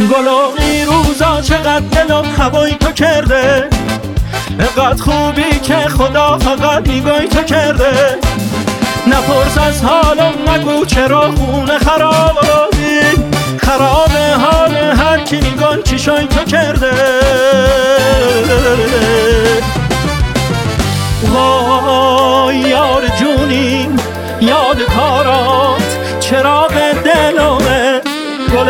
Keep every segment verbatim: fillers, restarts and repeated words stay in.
گلاغی روزا چقدر دلم هوای تو کرده، قد خوبی که خدا فقط نگاهی تو کرده. نپرس از حالم نگو چرا خونه خرابی، خراب حال هر کی نگاه چشای تو کرده. وای یار جونیم یاد کارات، چراغ دلمه گل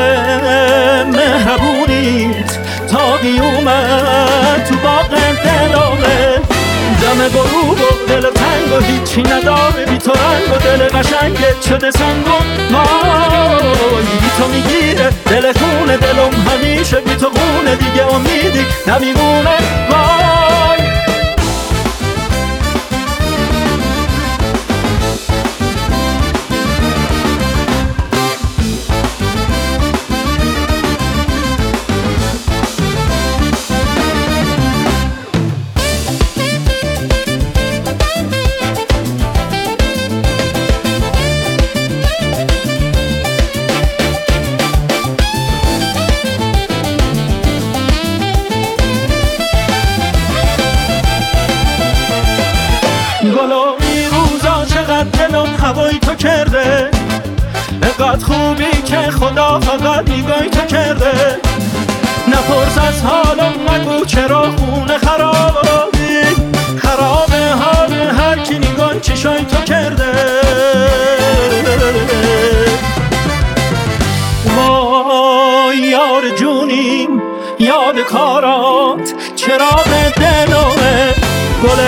مهربونیت تا قیومت تو باغ دلمه. دم غروب و دل تنگ و هیچی نداره بی تو رنگ و دل قشنگت شده سنگ و وای بی تو میگیره دل خونه دلم همیشه بی تو خونه دیگه امیدی نمیمونه. وای گلاغی روزا چقدر دلم هوای تو کرده، قد خوبی که خدا فقط نگاهی تو کرده. نپرس از حالم نگو چرا خونه خرابی، خراب حال هر کی نگاه چشای تو کرده. وای یار جونیم یاد کارات، چراغ دلمه گل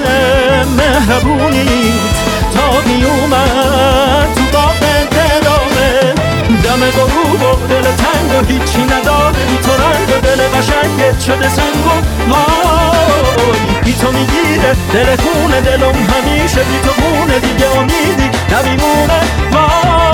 مهربونیت تا قیومت تو باغ دلمه. دم غروب و دل تنگ و هیچی نداره بی تو رنگ و دل قشنگت شده سنگ و وای بی تو میگیره دل خونه دلم همیشه بی تو خونه دیگه امیدی نمیمونه. وای